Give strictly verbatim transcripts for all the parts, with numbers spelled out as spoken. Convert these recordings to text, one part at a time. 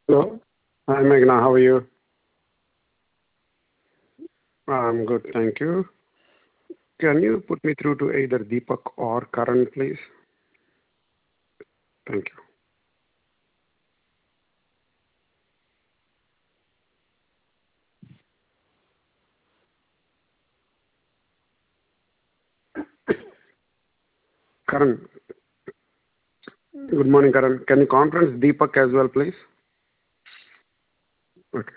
Hello. Hi, Meghna. How are you? I'm good, thank you. Can you put me through to either Deepak or Karan, please? Thank you. Karan, good morning, Karan. Can you conference Deepak as well, please? Okay.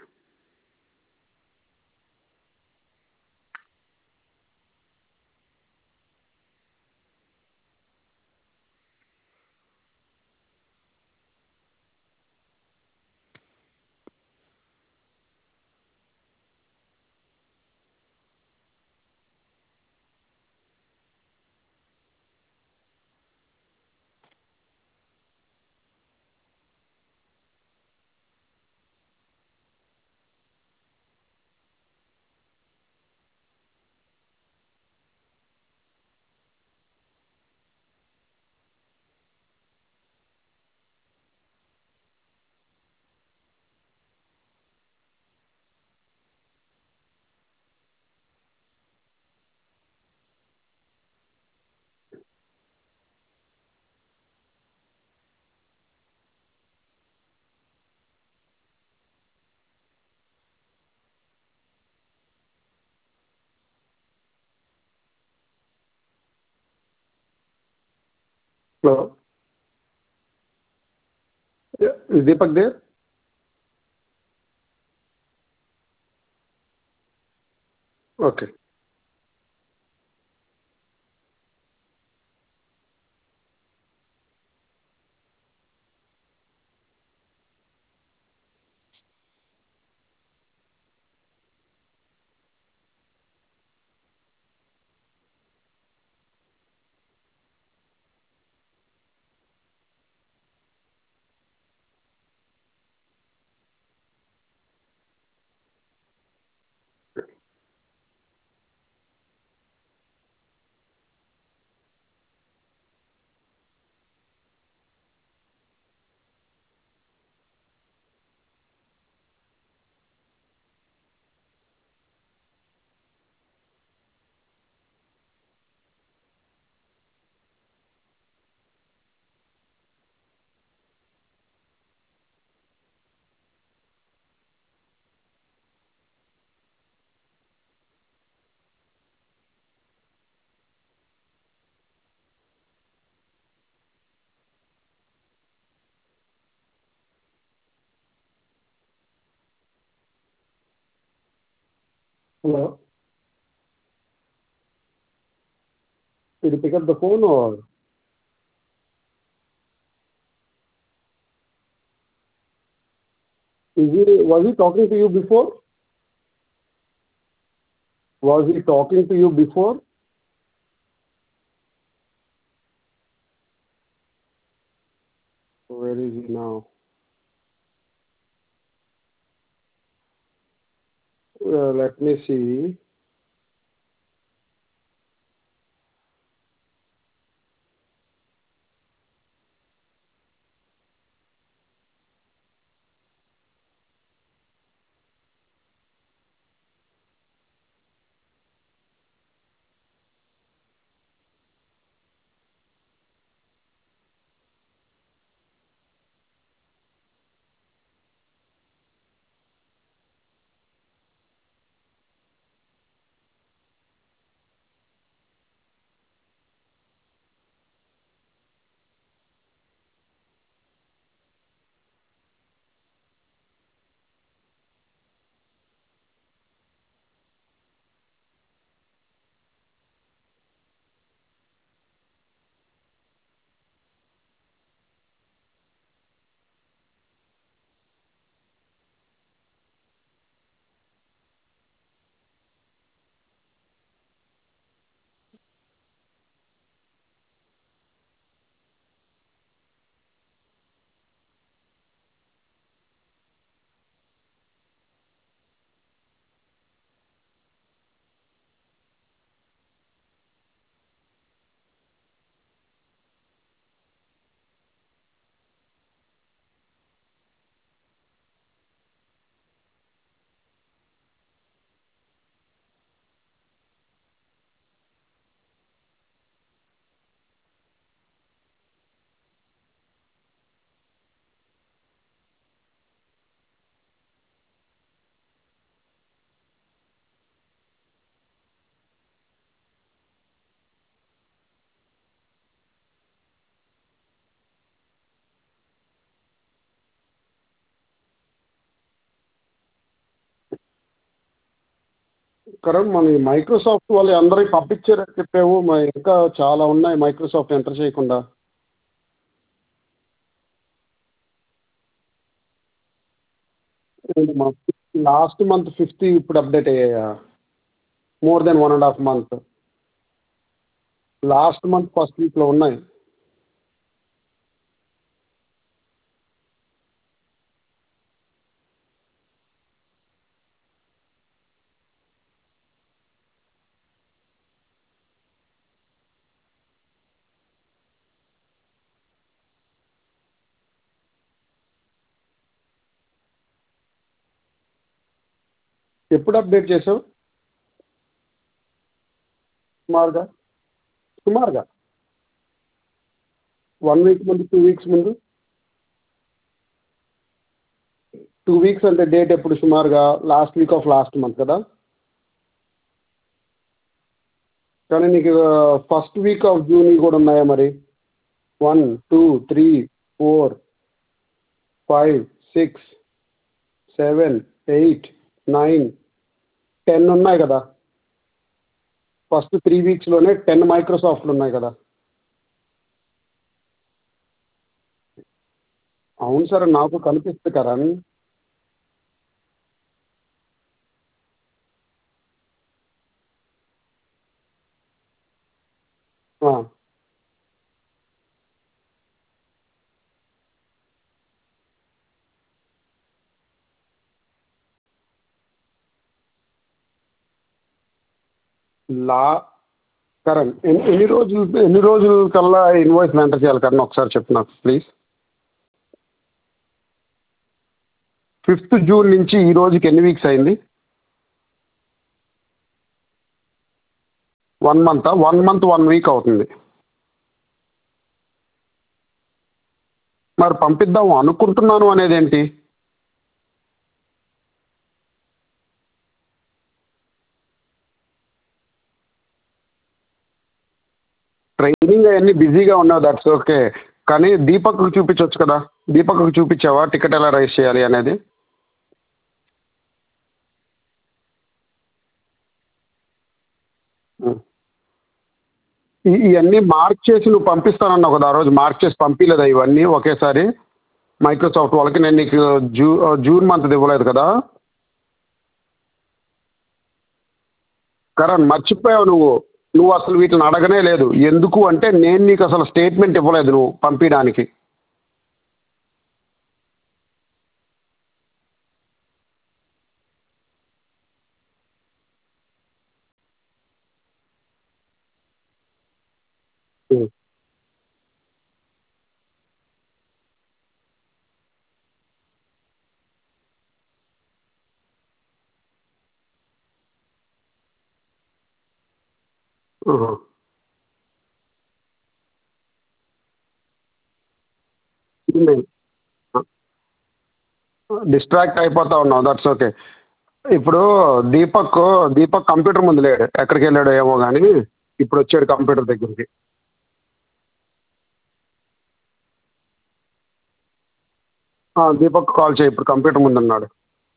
Hello. Yeah, is Deepak there? Okay. Hello. Did you pick up the phone or is he, was he talking to you before? Was he talking to you before? Where is he now? Uh, let me see. Karan, మన Microsoft వాళ్ళు అందరికి పంపించారని చెప్పావు, మరి ఇంకా చాలా ఉన్నాయి Microsoft enter చేయకుండా. Last month fifth ఇప్పుడు అప్డేట్ అయ్యాయా? More than one and half month. Last month first వీక్లో ఉన్నాయి. ఎప్పుడు అప్డేట్ చేసావు? సుమారుగా సుమారుగా వన్ వీక్ ముందు, టూ వీక్స్ ముందు? టూ వీక్స్ అంటే డేట్ ఎప్పుడు సుమారుగా? Last week of last month కదా? కానీ నీకు ఫస్ట్ వీక్ ఆఫ్ జూన్ కూడా ఉన్నాయా మరి? One, two, three, four, five, six, seven, eight, nine, ten ఉన్నాయి కదా? ఫస్ట్ త్రీ వీక్స్లోనే టెన్ మైక్రోసాఫ్ట్లు ఉన్నాయి కదా? అవును సార్, నాకు కనిపిస్తుంది కరణ్. ఆ, లా కరణ్, ఎన్ని ఎన్ని రోజులు ఎన్ని రోజుల కల్లా ఇన్వాయిస్ ఎంటర్ చేయాలి కరణ్, ఒకసారి చెప్పు నాకు ప్లీజ్. ఫిఫ్త్ జూన్ నుంచి ఈ రోజుకి ఎన్ని వీక్స్ అయింది? One month one month one week అవుతుంది. మరి పంపిద్దాం అనుకుంటున్నాను అనేది ఏంటి? ట్రైనింగ్ అవన్నీ బిజీగా ఉన్నావు, దట్స్ ఓకే. కానీ దీపక్కు చూపించవచ్చు కదా? దీపక్కు చూపించావా టికెట్ ఎలా రైజ్ చేయాలి అనేది? ఉం. ఈ- ఇవన్నీ మార్క్ చేసి నువ్వు పంపిస్తానన్నావు కదా, ఆ రోజు మార్క్ చేసి పంపించలేదా ఇవన్నీ ఒకేసారి మైక్రోసాఫ్ట్ వాళ్ళకి? నేను నీకు జూ జూన్ మంత్ ఇవ్వలేదు కదా? కరణ్, మర్చిపోయావు నువ్వు. నువ్వు అసలు వీటిని అడగనే లేదు. ఎందుకు అంటే నేను నీకు అసలు స్టేట్మెంట్ ఇవ్వలేదు నువ్వు పంపించడానికి. ఉం. ఉహు. డిస్ట్రాక్ట్ అయిపోతా ఉన్నావు, దట్స్ ఓకే. ఇప్పుడు దీపక్ దీపక్ కంప్యూటర్ ముందు లేడు, ఎక్కడికి వెళ్ళాడో ఏమో కానీ ఇప్పుడు వచ్చాడు కంప్యూటర్ దగ్గరికి. ఆ, దీపక్ కాల్ చేయి, ఇప్పుడు కంప్యూటర్ ముందు ఉన్నాడు.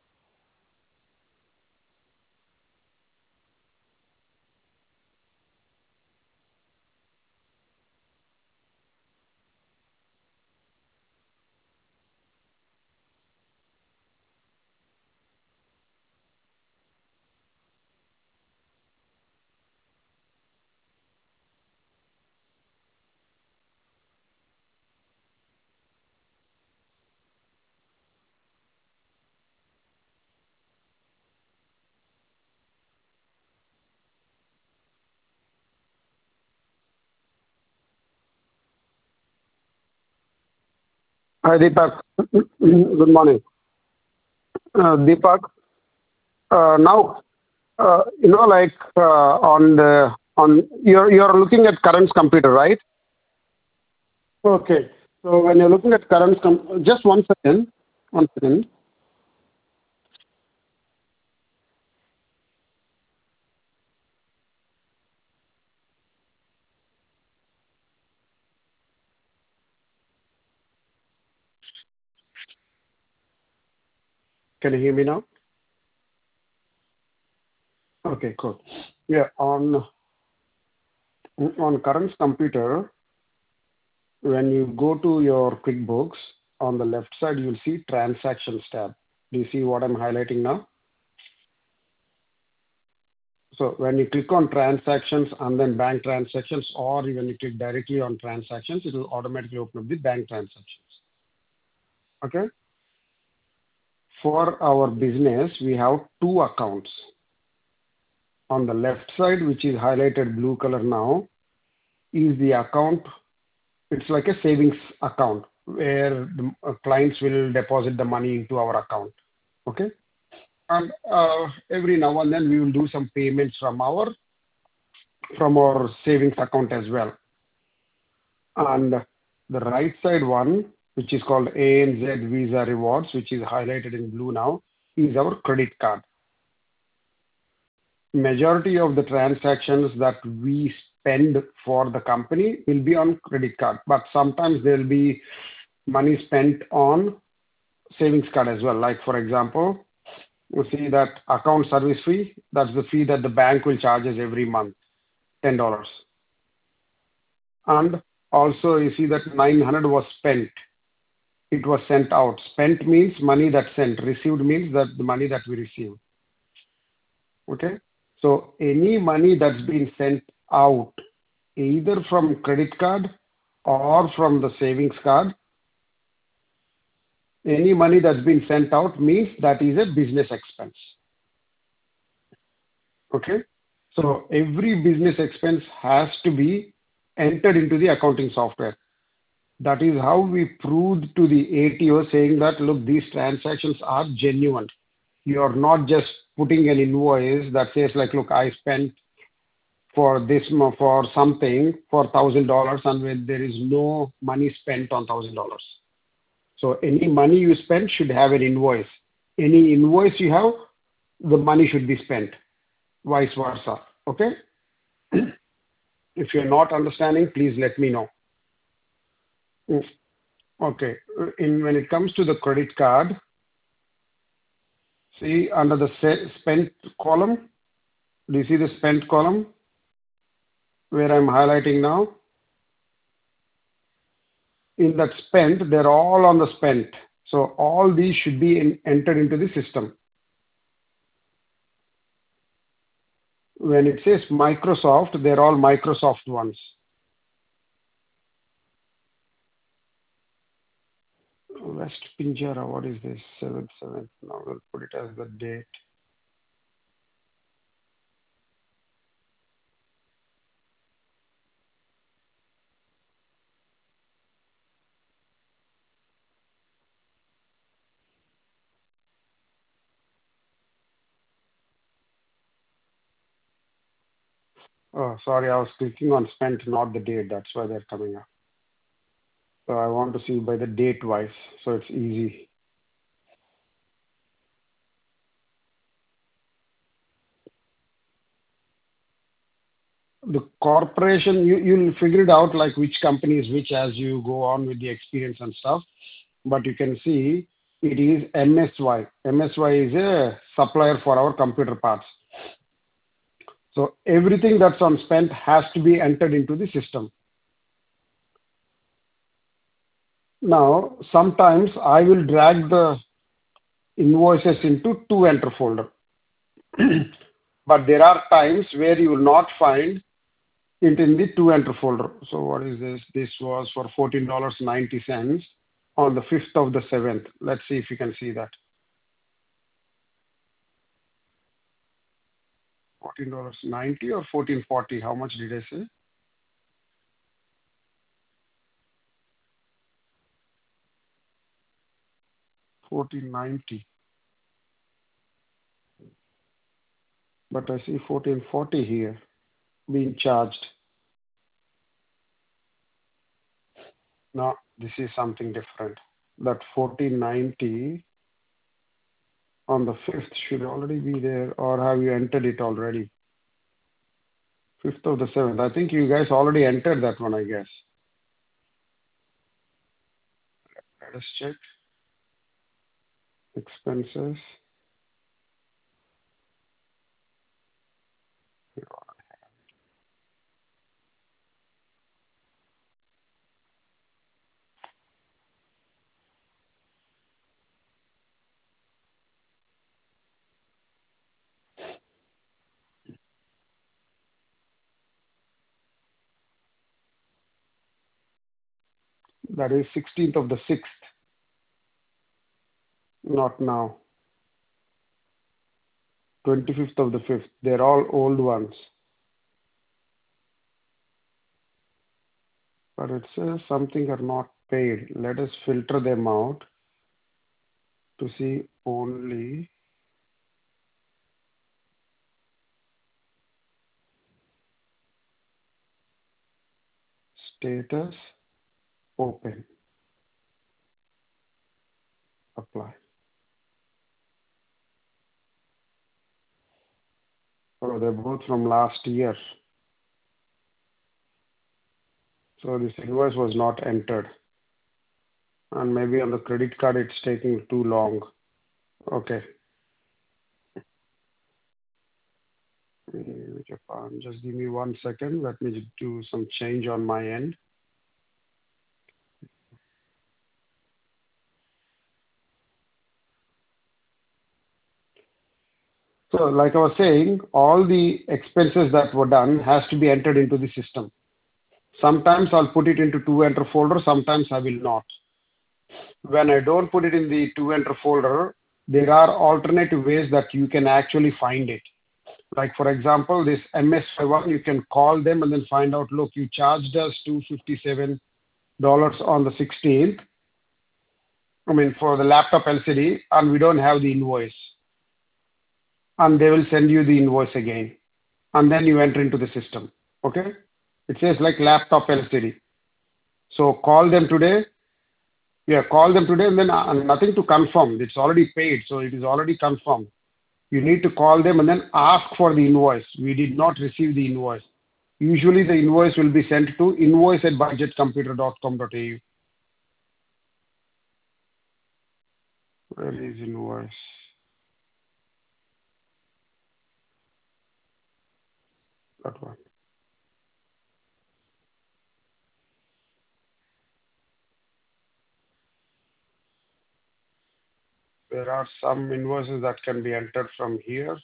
Hi Deepak, good morning. Deepak, now you know like uh, on the on you're you're looking at Karan's computer, right? Okay. So when you're looking at Karan's com- just one second, one second. Can you hear me now? Okay, cool. Yeah, on on current computer, when you go to your QuickBooks, on the left side, you'll see Transactions tab. Do you see what I'm highlighting now? So when you click on Transactions and then Bank Transactions, or when you click directly on Transactions, it will automatically open up the bank transactions. Okay? For our business, we have two accounts. On the left side, which is highlighted blue color now, is the account. It's like a savings account where the uh, clients will deposit the money into our account. Okay? And uh, every now and then we will do some payments from our from our savings account as well. And the right side one, which is called A N Z Visa Rewards, which is highlighted in blue now, is our credit card. Majority of the transactions that we spend for the company will be on credit card, but sometimes there will be money spent on savings card as well. Like for example, you see that account service fee, that's the fee that the bank will charge us every month, ten dollars. And also you see that nine hundred was spent. It was sent out. Spent means money that sent. Received means that the money that we received. Okay. So any money that's been sent out, either from credit card or from the savings card, any money that's been sent out means that is a business expense. Okay. So every business expense has to be entered into the accounting software. That is how we proved to the A T O saying that, look, these transactions are genuine. You are not just putting an invoice that says like, look, I spent for this for something for one thousand dollars and when there is no money spent on one thousand dollars. So any money you spend should have an invoice. Any invoice you have, the money should be spent, vice versa. Okay? If you're not understanding, please let me know. Okay. In when it comes to the credit card, see under the spent column, do you see the spent column where I'm highlighting now? In that spent, they're all on the spent. So all these should be in, entered into the system. When it says Microsoft, they're all Microsoft ones. West Pinjara, what is this? seventh, seventh. Now we'll put it as the date. Oh, sorry, I was clicking on spent, not the date. That's why they're coming up. So I want to see by the date wise, so it's easy. The corporation, you, you'll figure it out like which company is which as you go on with the experience and stuff. But you can see it is M S Y. M S Y is a supplier for our computer parts. So everything that's on spent has to be entered into the system. Now, sometimes I will drag the invoices into two enter folder. But there are times where you will not find it in the two enter folder. So what is this? This was for fourteen dollars and ninety cents on the fifth of the seventh. Let's see if you can see that. fourteen dollars and ninety cents or fourteen forty. How much did I say? fourteen ninety. But I see fourteen forty here being charged. No, this is something different. That fourteen ninety on the fifth should already be there, or have you entered it already? fifth of the seventh. I think you guys already entered that one, I guess. Let us check. Expenses. That is sixteenth of the sixth. Not now. twenty-fifth of the fifth. They're all old ones. But it says something are not paid. Let us filter them out to see only status open. Apply. Oh, they're both from last year. So this invoice was not entered. And maybe on the credit card it's taking too long. Okay. Mm, Japan. Just give me one second. Let me do some change on my end. So like I was saying, all the expenses that were done has to be entered into the system. Sometimes I'll put it into to enter folder, sometimes I will not. When I don't put it in the to enter folder, there are alternative ways that you can actually find it. Like for example, this M S five one, you can call them and then find out, look, you charged us two hundred fifty-seven dollars on the sixteenth. I mean, for the laptop L C D, and we don't have the invoice. And they will send you the invoice again. And then you enter into the system. Okay? It says like laptop L C D. So call them today. Yeah, call them today and then uh, nothing to confirm. It's already paid, so it is already confirmed. You need to call them and then ask for the invoice. We did not receive the invoice. Usually the invoice will be sent to invoice at budget computer dot com dot a u. Where is invoice? That one. There are some invoices that can be entered from here.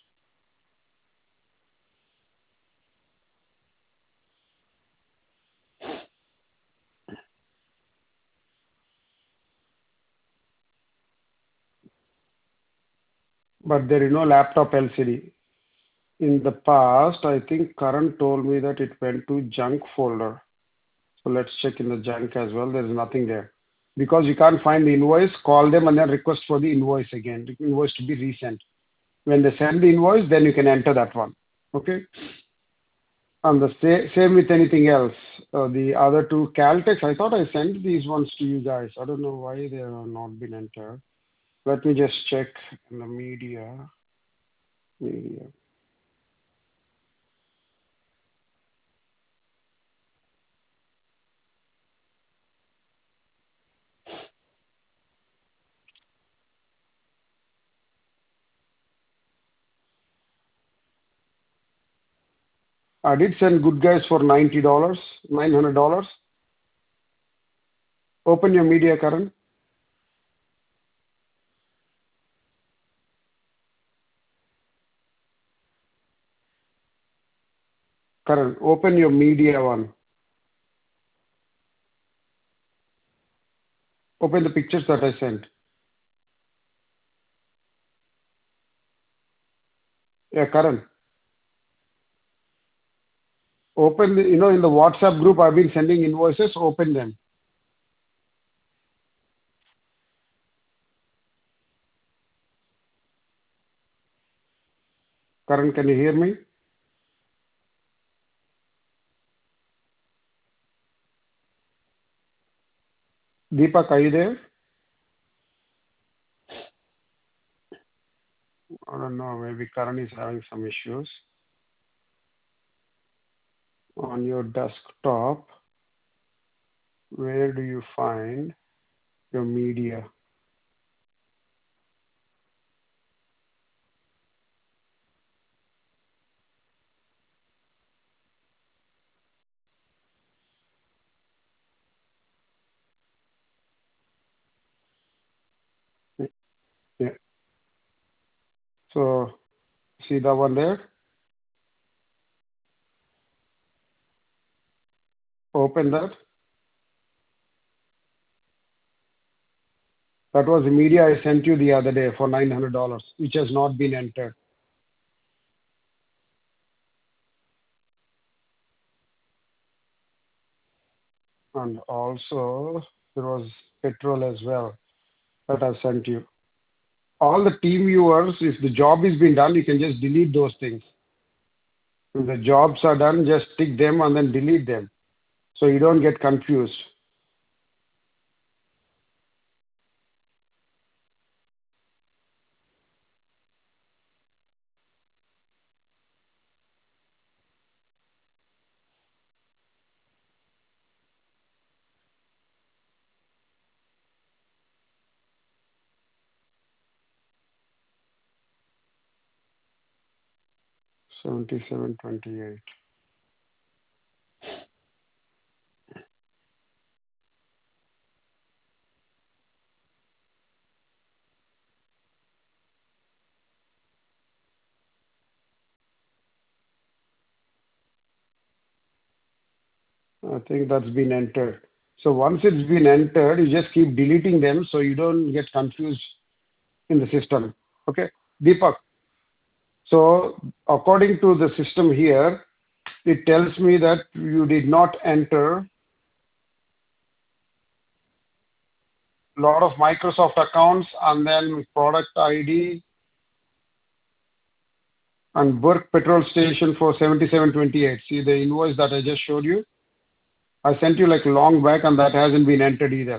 But there is no laptop L C D. In the past, I think Karan told me that it went to junk folder. So let's check in the junk as well. There is nothing there. Because you can't find the invoice, call them and then request for the invoice again. The invoice to be resent. When they send the invoice, then you can enter that one. Okay? And the sa- same with anything else. Uh, the other two Caltex, I thought I sent these ones to you guys. I don't know why they have not been entered. Let me just check in the media. Media. I did send good guys for ninety dollars nine hundred dollars Open your media, Karan. Karan, open your media one. Open the pictures that I sent. Yeah, Karan. Open, the, you know, in the WhatsApp group, I've been sending invoices. Open them. Karan, can you hear me? Deepak, are you there? I don't know. Maybe Karan is having some issues. On your desktop, where do you find your media? Yeah. So, see the one there? Open that. That was the media I sent you the other day for nine hundred dollars, which has not been entered. And also, there was petrol as well that I sent you. All the team viewers, if the job is being done, you can just delete those things. When the jobs are done, just tick them and then delete them. So you don't get confused. seventy-seven twenty-eight. I think that's been entered. So once it's been entered, you just keep deleting them so you don't get confused in the system. Okay, Deepak. So according to the system here, it tells me that you did not enter a lot of Microsoft accounts and then product I D and Burke petrol station for seventy-seven twenty-eight. See the invoice that I just showed you? I sent you like long back and that hasn't been entered either.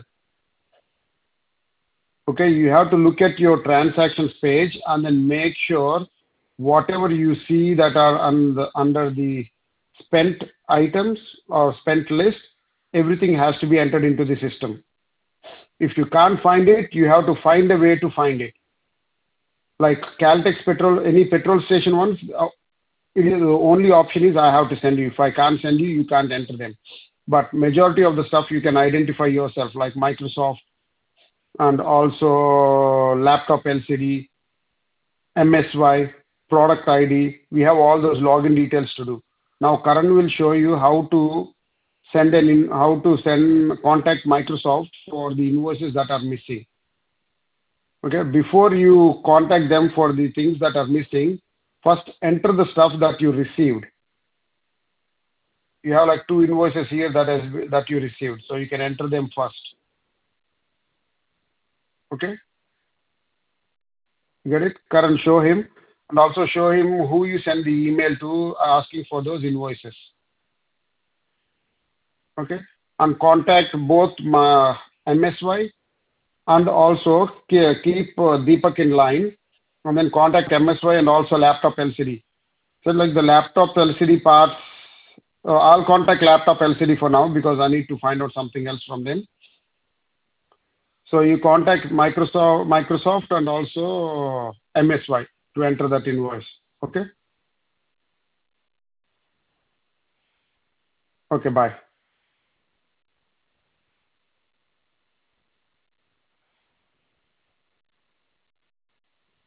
Okay, you have to look at your transactions page and then make sure whatever you see that are on the, under the spent items or spent list, everything has to be entered into the system. If you can't find it, you have to find a way to find it. Like Caltex petrol, any petrol station ones, uh, it is the only option is I have to send you. If I can't send you, you can't enter them. But majority of the stuff you can identify yourself, like Microsoft and also laptop L C D, M S Y, product I D. We have all those login details to do. Now Karan will show you how to send an in, how to send contact Microsoft for the invoices that are missing. Okay, before you contact them for the things that are missing, first enter the stuff that you received. You have like two invoices here that has that you received, so you can enter them first. Okay, get it? Karan, show him, and also show him who you send the email to asking for those invoices. Okay, and contact both my M S Y and also keep uh, Deepak in line, and then contact M S Y and also laptop L C D. So like the laptop L C D parts, uh, I'll contact laptop L C D for now because I need to find out something else from them. So you contact Microsoft, Microsoft and also M S Y to enter that invoice. Okay. Okay. Bye.